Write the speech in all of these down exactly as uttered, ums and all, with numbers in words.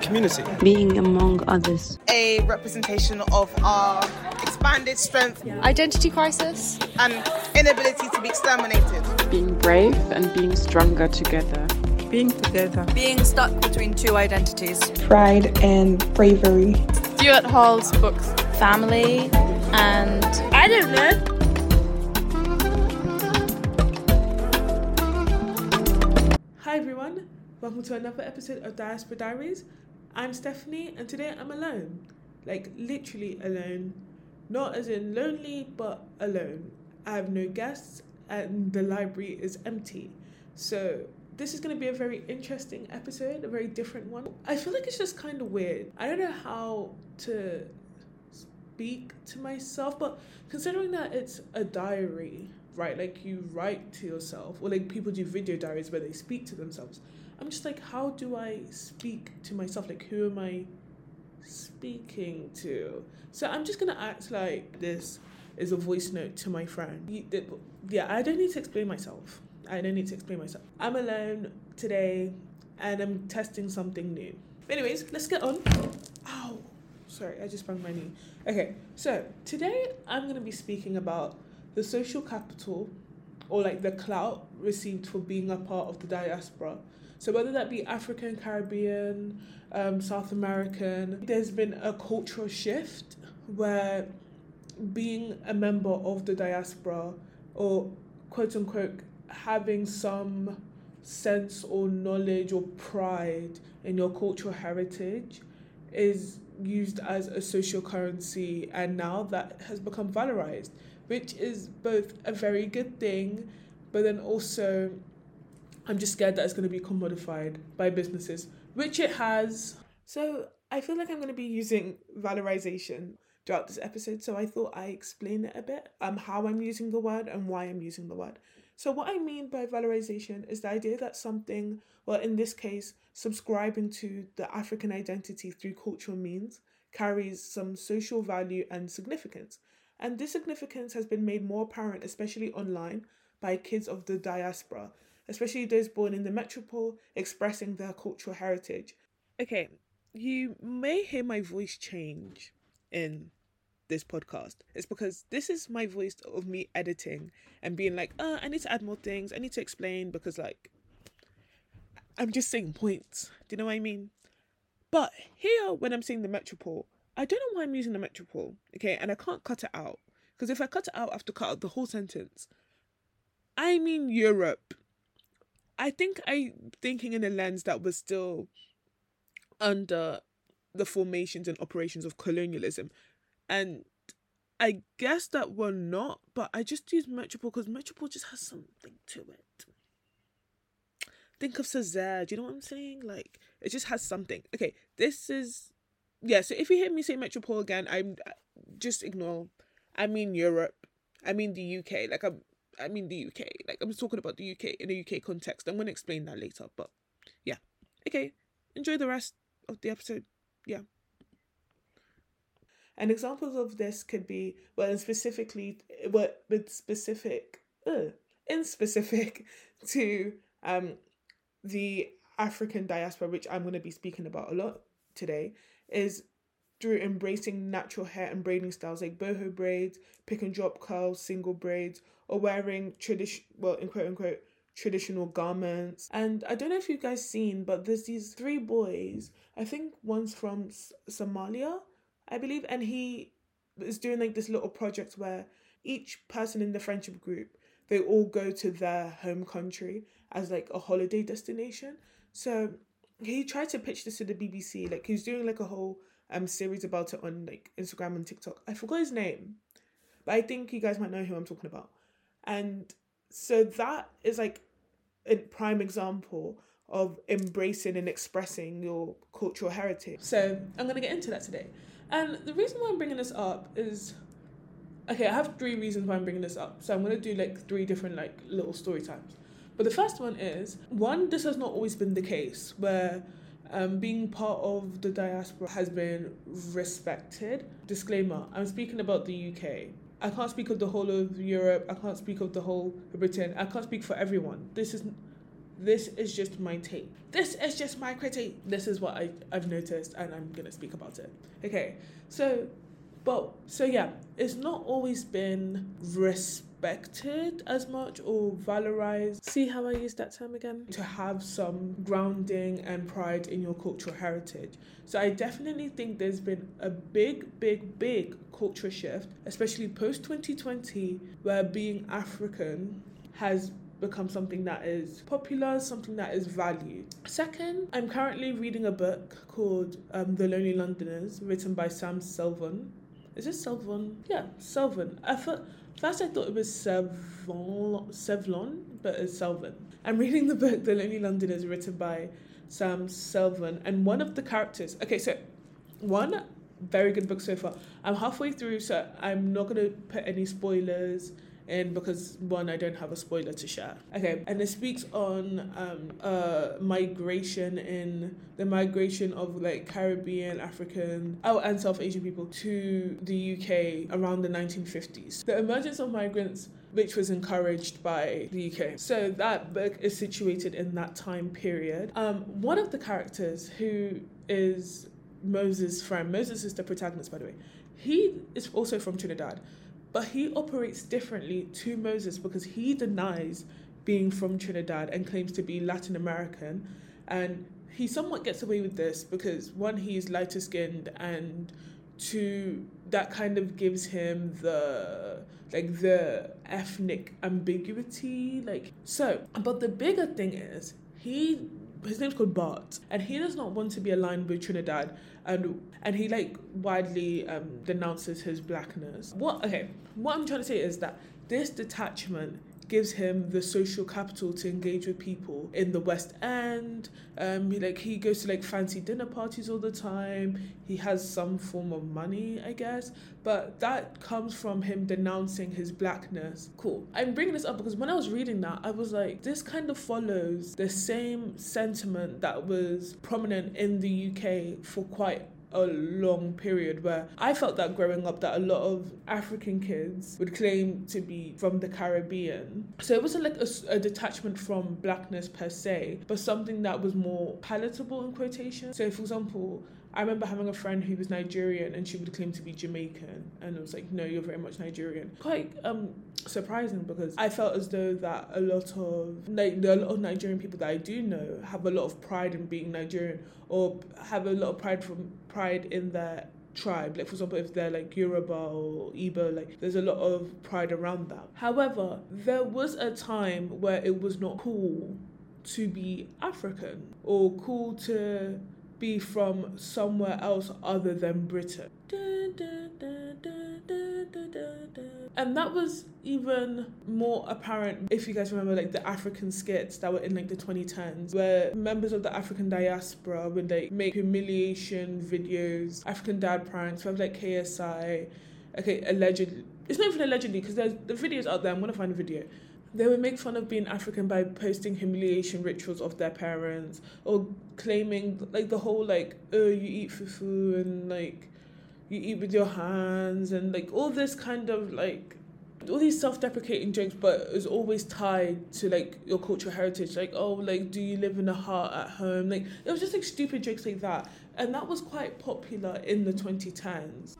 community. Being among others. A representation of our expanded strength. Identity crisis. And inability to be exterminated. Being brave and being stronger together. Being together. Being stuck between two identities. Pride and bravery. Stuart Hall's books. Family and... I don't know. Hi everyone, welcome to another episode of Diaspora Diaries. I'm Stephanie and today I'm alone. Like literally alone. Not as in lonely, but alone. I have no guests and the library is empty. So this is going to be a very interesting episode, a very different one. I feel like it's just kind of weird. I don't know how to speak to myself, but considering that it's a diary, right, like you write to yourself, or like people do video diaries where they speak to themselves, I'm just like, how do I speak to myself? Like, who am I speaking to? So I'm just gonna act like this is a voice note to my friend. Yeah, I don't need to explain myself. I don't need to explain myself. I'm alone today and I'm testing something new. But anyways, let's get on. Ow, sorry, I just banged my knee. Okay, so today I'm gonna be speaking about the social capital, or like the clout received for being a part of the diaspora. So whether that be African, Caribbean, um, South American, there's been a cultural shift where being a member of the diaspora, or quote unquote having some sense or knowledge or pride in your cultural heritage, is used as a social currency, and now that has become valorized, which is both a very good thing, but then also I'm just scared that it's going to be commodified by businesses, which it has. So I feel like I'm going to be using valorization throughout this episode, so I thought I explain it a bit, um, how I'm using the word and why I'm using the word. So what I mean by valorization is the idea that something, well, in this case, subscribing to the African identity through cultural means carries some social value and significance. And this significance has been made more apparent, especially online, by kids of the diaspora, especially those born in the metropole, expressing their cultural heritage. Okay, you may hear my voice change in this podcast. It's because this is my voice of me editing and being like, oh, I need to add more things, I need to explain, because like, I'm just saying points. Do you know what I mean? But here, when I'm saying the metropole, I don't know why I'm using the metropole, okay? And I can't cut it out. Because if I cut it out, I have to cut out the whole sentence. I mean Europe. I think I'm thinking in a lens that was still under the formations and operations of colonialism. And I guess that we're not, but I just use metropole because metropole just has something to it. Think of Césaire, do you know what I'm saying? Like, it just has something. Okay, this is... Yeah, so if you hear me say metropole again, I'm just ignore. I mean Europe. I mean the U K. Like I'm I mean the U K. Like I'm talking about the U K in a U K context. I'm gonna explain that later. But yeah. Okay. Enjoy the rest of the episode. Yeah. And examples of this could be, well, specifically, well, with specific, uh, in specific to um the African diaspora, which I'm gonna be speaking about a lot today, is through embracing natural hair and braiding styles like boho braids, pick and drop curls, single braids, or wearing tradition, well, in quote unquote, traditional garments. And I don't know if you guys seen, but there's these three boys. I think one's from S- Somalia, I believe, and he is doing like this little project where each person in the friendship group, they all go to their home country as like a holiday destination. So he tried to pitch this to the B B C. Like, he was doing like a whole um series about it on like Instagram and TikTok. I forgot his name, but I think you guys might know who I'm talking about. And so that is like a prime example of embracing and expressing your cultural heritage. So I'm going to get into that today. And the reason why I'm bringing this up is, okay, I have three reasons why I'm bringing this up. So I'm going to do like three different like little story times. But the first one is, one, this has not always been the case, where um, being part of the diaspora has been respected. Disclaimer, I'm speaking about the U K. I can't speak of the whole of Europe. I can't speak of the whole of Britain. I can't speak for everyone. This is this is just my take. This is just my critique. This is what I, I've noticed, and I'm going to speak about it. Okay, so, but, so yeah, it's not always been respected as much or valorized. See how I use that term again? To have some grounding and pride in your cultural heritage. So I definitely think there's been a big, big, big culture shift, especially post twenty twenty, where being African has become something that is popular, something that is valued. Second, I'm currently reading a book called um, The Lonely Londoners, written by Sam Selvon. Is it Selvon? Yeah, Selvon. I thought, first I thought it was Sevlon, Sevlon, but it's Selvon. I'm reading the book The Lonely Londoners, written by Sam Selvon, and one of the characters, okay, so one, very good book so far. I'm halfway through, so I'm not going to put any spoilers in because, one, I don't have a spoiler to share. Okay, and it speaks on um, uh, migration in the migration of like Caribbean, African, oh, and South Asian people to the U K around the nineteen fifties. The emergence of migrants, which was encouraged by the U K. So that book is situated in that time period. Um, one of the characters, who is Moses' friend, Moses is the protagonist, by the way, he is also from Trinidad. But he operates differently to Moses because he denies being from Trinidad and claims to be Latin American. And he somewhat gets away with this because, one, he's lighter skinned, and two, that kind of gives him the, like, the ethnic ambiguity. Like, so, but the bigger thing is, he, his name's called Bart, and he does not want to be aligned with Trinidad, and and he like widely um, denounces his blackness. What okay, what I'm trying to say is that this detachment gives him the social capital to engage with people in the West End. Um, he, like he goes to like fancy dinner parties all the time. He has some form of money, I guess, but that comes from him denouncing his blackness. Cool. I'm bringing this up because when I was reading that, I was like, this kind of follows the same sentiment that was prominent in the U K for quite a long period, where I felt that growing up that a lot of African kids would claim to be from the Caribbean. So it wasn't like a, a detachment from blackness per se, but something that was more palatable in quotation. So for example, I remember having a friend who was Nigerian and she would claim to be Jamaican, and it was like, no, you're very much Nigerian. Quite um surprising, because I felt as though that a lot of like a lot of Nigerian people that I do know have a lot of pride in being Nigerian, or have a lot of pride from pride in their tribe. Like for example, if they're like Yoruba or Igbo, like there's a lot of pride around that. However, there was a time where it was not cool to be African or cool to be from somewhere else other than Britain. And that was even more apparent if you guys remember like the African skits that were in like the twenty tens, where members of the African diaspora would like make humiliation videos, African dad pranks, we have like K S I, okay, allegedly, it's not even allegedly because there's the videos out there, I'm gonna find a video. They would make fun of being African by posting humiliation rituals of their parents, or claiming like the whole like, oh, you eat fufu and like you eat with your hands, and like all this kind of like all these self-deprecating jokes, but it's always tied to like your cultural heritage. Like, oh, like, do you live in a hut at home? Like, it was just like stupid jokes like that, and that was quite popular in the twenty tens.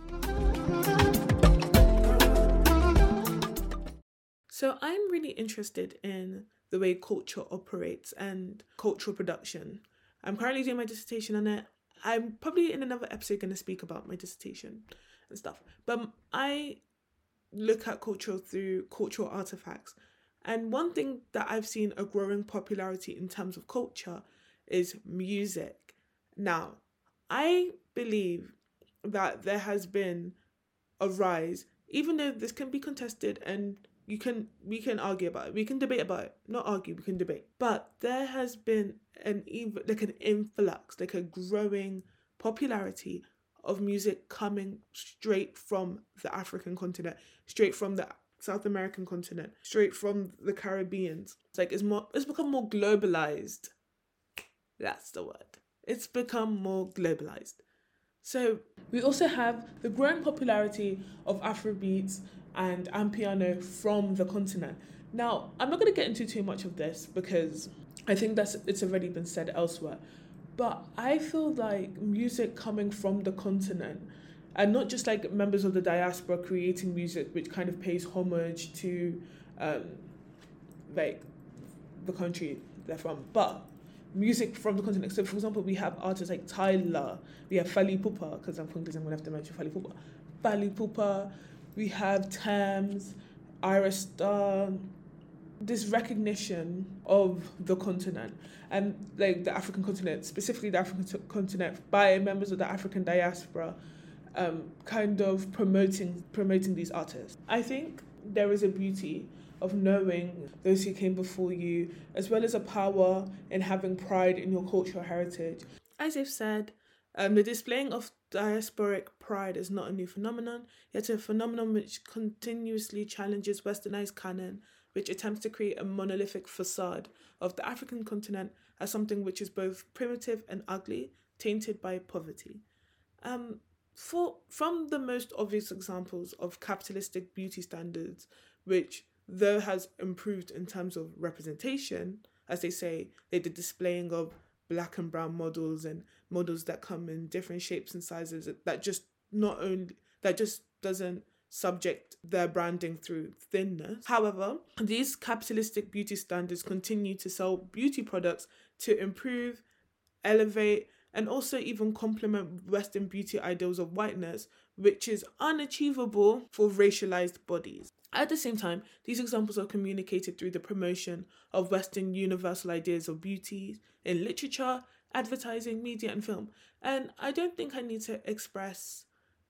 So I'm really interested in the way culture operates and cultural production. I'm currently doing my dissertation on it. I'm probably in another episode going to speak about my dissertation and stuff. But I look at culture through cultural artifacts. And one thing that I've seen a growing popularity in terms of culture is music. Now, I believe that there has been a rise, even though this can be contested and You can we can argue about it. We can debate about it. Not argue, we can debate. But there has been an even like an influx, like a growing popularity of music coming straight from the African continent, straight from the South American continent, straight from the Caribbean. It's like it's more it's become more globalized. That's the word. It's become more globalized. So we also have the growing popularity of Afrobeats and Amapiano from the continent. Now, I'm not going to get into too much of this because I think that's it's already been said elsewhere. But I feel like music coming from the continent, and not just like members of the diaspora creating music which kind of pays homage to um, like the country they're from, but music from the continent. So for example, we have artists like Tyler, we have Fally Ipupa, because I'm Congolese, I'm going to have to mention Fally Ipupa. Fally Ipupa, we have Thames, Ira Star, this recognition of the continent and like the African continent, specifically the African t- continent by members of the African diaspora, um, kind of promoting promoting these artists. I think there is a beauty of knowing those who came before you, as well as a power in having pride in your cultural heritage. As I've said, um, the displaying of diasporic pride is not a new phenomenon, yet a phenomenon which continuously challenges westernized canon, which attempts to create a monolithic facade of the African continent as something which is both primitive and ugly, tainted by poverty. Um, for from the most obvious examples of capitalistic beauty standards, which though has improved in terms of representation, as they say, they did displaying of black and brown models and models that come in different shapes and sizes that just not only that just doesn't subject their branding through thinness. However, these capitalistic beauty standards continue to sell beauty products to improve, elevate, and also even complement Western beauty ideals of whiteness, which is unachievable for racialized bodies. At the same time, these examples are communicated through the promotion of Western universal ideas of beauty in literature, advertising, media, and film. And I don't think I need to express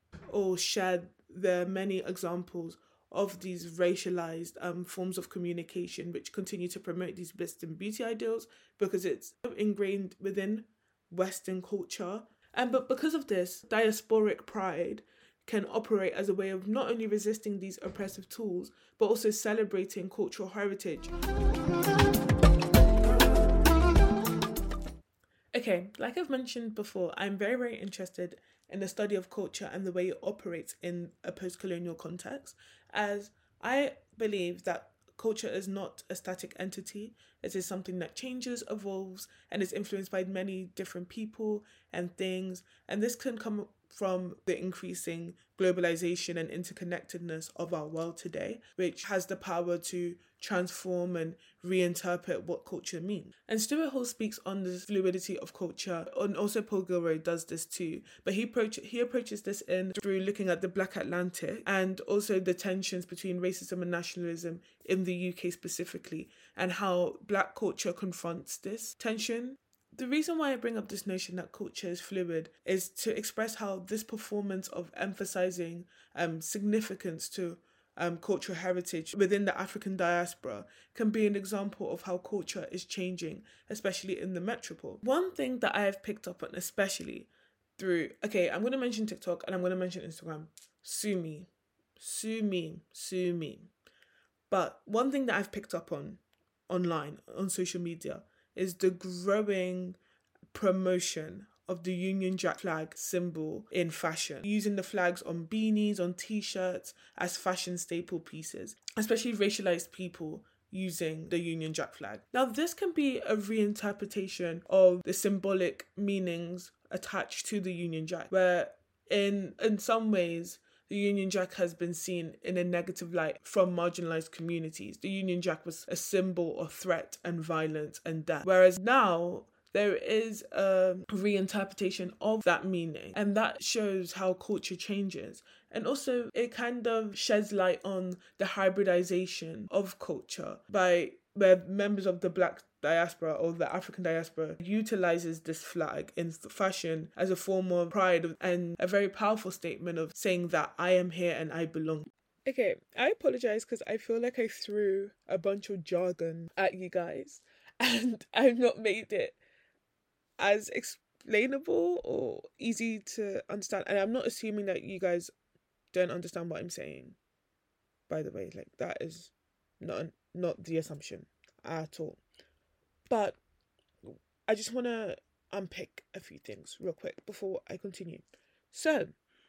or share the many examples of these racialized um, forms of communication which continue to promote these Western beauty ideals, because it's ingrained within Western culture. And but because of this, diasporic pride can operate as a way of not only resisting these oppressive tools, but also celebrating cultural heritage. Okay, like I've mentioned before, I'm very, very interested in the study of culture and the way it operates in a post-colonial context, as I believe that culture is not a static entity. It is something that changes, evolves, and is influenced by many different people and things. And this can come from the increasing globalization and interconnectedness of our world today, which has the power to transform and reinterpret what culture means. And Stuart Hall speaks on the fluidity of culture, and also Paul Gilroy does this too, but he approach, he approaches this in through looking at the Black Atlantic and also the tensions between racism and nationalism in the U K specifically, and how Black culture confronts this tension. The reason why I bring up this notion that culture is fluid is to express how this performance of emphasizing um, significance to um, cultural heritage within the African diaspora can be an example of how culture is changing, especially in the metropole. One thing that I have picked up on, especially through, okay, I'm going to mention TikTok and I'm going to mention Instagram. Sue me. Sue me. Sue me. But one thing that I've picked up on online, on social media, is the growing promotion of the Union Jack flag symbol in fashion, using the flags on beanies, on t-shirts as fashion staple pieces, especially racialized people using the Union Jack flag. Now, this can be a reinterpretation of the symbolic meanings attached to the Union Jack, where in in some ways the Union Jack has been seen in a negative light from marginalized communities. The Union Jack was a symbol of threat and violence and death. Whereas now there is a reinterpretation of that meaning, and that shows how culture changes. And also it kind of sheds light on the hybridization of culture by where members of the Black diaspora or the African diaspora utilizes this flag in fashion as a form of pride and a very powerful statement of saying that I am here and I belong. Okay, I apologize because I feel like I threw a bunch of jargon at you guys and I've not made it as explainable or easy to understand. And I'm not assuming that you guys don't understand what I'm saying, by the way. Like, that is not not the assumption at all. But I just want to unpick a few things real quick before I continue. So,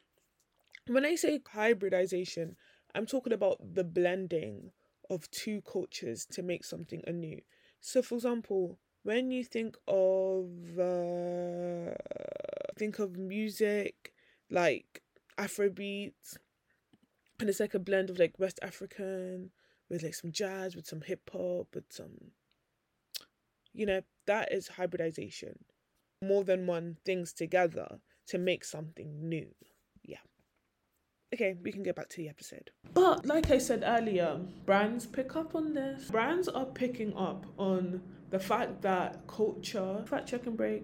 when I say hybridization, I'm talking about the blending of two cultures to make something anew. So, for example, when you think of uh, think of music like Afrobeat, and it's like a blend of like West African with like some jazz, with some hip hop, with some, you know, that is hybridization. More than one things together to make something new. Yeah. Okay, we can get back to the episode. But like I said earlier, brands pick up on this. Brands are picking up on the fact that culture, fact check and break.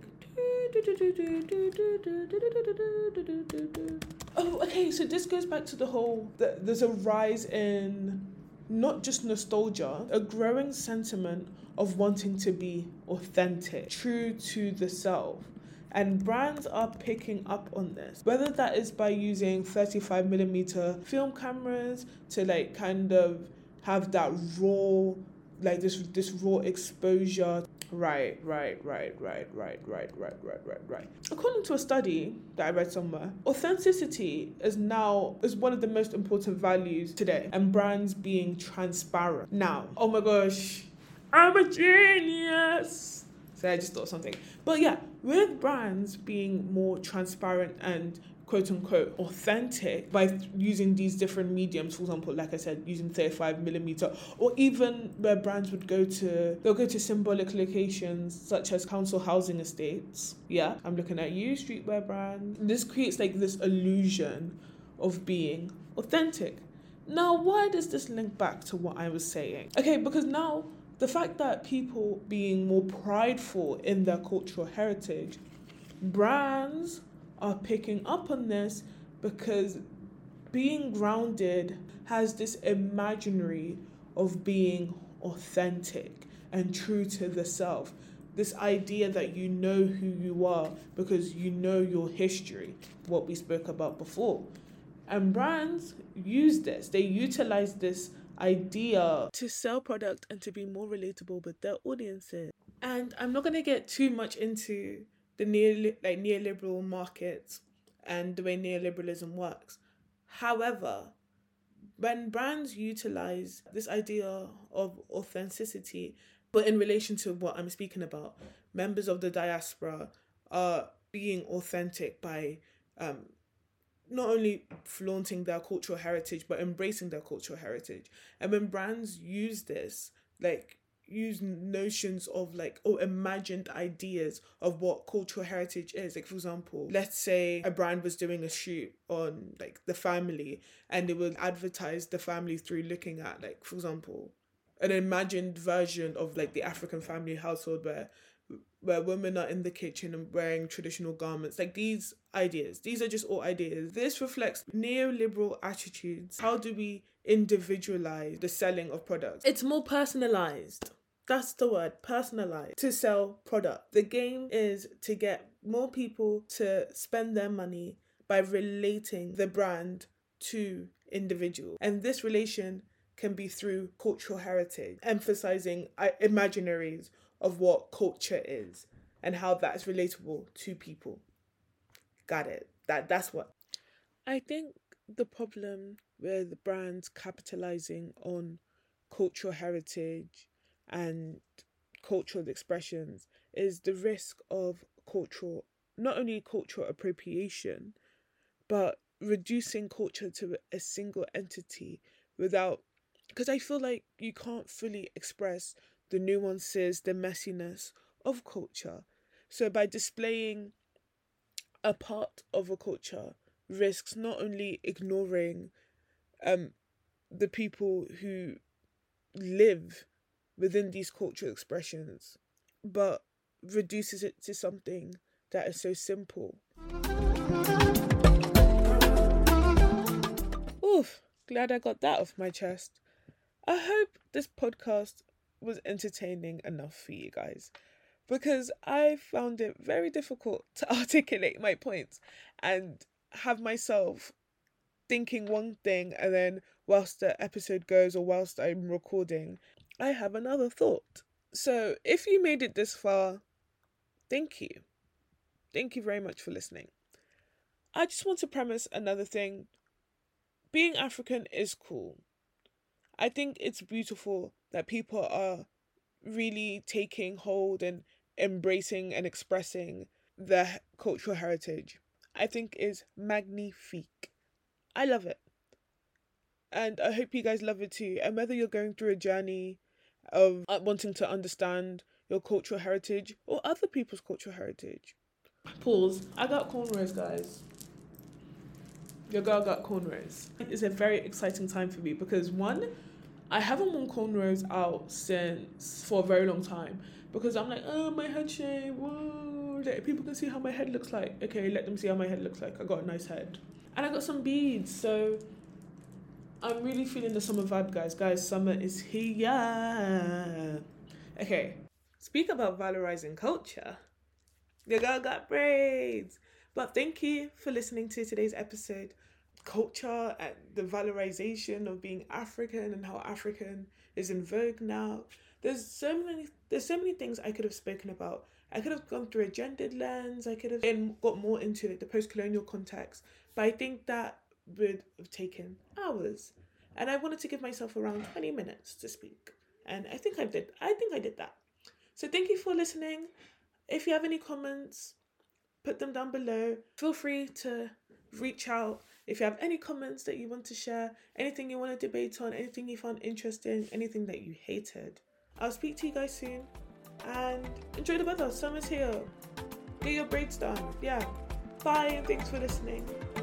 Oh, okay, so this goes back to the whole, there's a rise in not just nostalgia, a growing sentiment of wanting to be authentic, true to the self. And brands are picking up on this, whether that is by using thirty-five millimeter film cameras to like kind of have that raw, like this this raw exposure. Right, right, right, right, right, right, right, right, right, right. According to a study that I read somewhere, authenticity is now is one of the most important values today, and brands being transparent. Now, oh my gosh, I'm a genius. So I just thought something. But yeah, with brands being more transparent and quote unquote authentic by using these different mediums, for example, like I said, using thirty-five millimeter, or even where brands would go to, they'll go to symbolic locations such as council housing estates. Yeah, I'm looking at you, streetwear brand. This creates like this illusion of being authentic. Now, why does this link back to what I was saying? Okay, because now the fact that people being more prideful in their cultural heritage, brands are picking up on this because being grounded has this imaginary of being authentic and true to the self. This idea that you know who you are because you know your history, what we spoke about before. And brands use this, they utilize this idea to sell product and to be more relatable with their audiences. And I'm not going to get too much into the neo like neoliberal markets and the way neoliberalism works. However, when brands utilize this idea of authenticity, but in relation to what I'm speaking about, members of the diaspora are being authentic by um not only flaunting their cultural heritage, but embracing their cultural heritage. And when brands use this, like use notions of like, or imagined ideas of what cultural heritage is. Like, for example, let's say a brand was doing a shoot on like the family and they would advertise the family through looking at like, for example, an imagined version of like the African family household where where women are in the kitchen and wearing traditional garments. Like these ideas, these are just all ideas. This reflects neoliberal attitudes. How do we individualize the selling of products? It's more personalized. That's the word, personalized, to sell product. The game is to get more people to spend their money by relating the brand to individuals. And this relation can be through cultural heritage, emphasizing imaginaries of what culture is and how that's relatable to people. Got it. That that's what I think the problem with brands capitalizing on cultural heritage and cultural expressions is the risk of cultural, not only cultural appropriation, but reducing culture to a single entity without, because I feel like you can't fully express the nuances, the messiness of culture. So by displaying a part of a culture risks not only ignoring um the people who live within these cultural expressions, but reduces it to something that is so simple. Oof, glad I got that off my chest. I hope this podcast was entertaining enough for you guys, because I found it very difficult to articulate my points and have myself thinking one thing, and then whilst the episode goes or whilst I'm recording, I have another thought. So if you made it this far, thank you. Thank you very much for listening. I just want to premise another thing. Being African is cool. I think it's beautiful that people are really taking hold and embracing and expressing their cultural heritage, I think is magnifique. I love it. And I hope you guys love it too. And whether you're going through a journey of wanting to understand your cultural heritage or other people's cultural heritage. Pause. I got cornrows, guys. Your girl got cornrows. It's a very exciting time for me because one, I haven't worn cornrows out since for a very long time because I'm like, oh, my head shape, whoa, like, people can see how my head looks like. Okay, let them see how my head looks like. I got a nice head. And I got some beads, so I'm really feeling the summer vibe, guys. Guys, summer is here. Okay, speak about valorizing culture. Your girl got braids. But thank you for listening to today's episode. Culture and the valorization of being African and how African is in vogue now. There's so many there's so many things I could have spoken about. I could have gone through a gendered lens. I could have been, got more into it, the post-colonial context. But I think that would have taken hours. And I wanted to give myself around twenty minutes to speak. And I think I did. I think I did that. So thank you for listening. If you have any comments, put them down below. Feel free to reach out if you have any comments that you want to share, anything you want to debate on, anything you found interesting, anything that you hated. I'll speak to you guys soon and enjoy the weather. Summer's here. Get your braids done. Yeah. Bye and thanks for listening.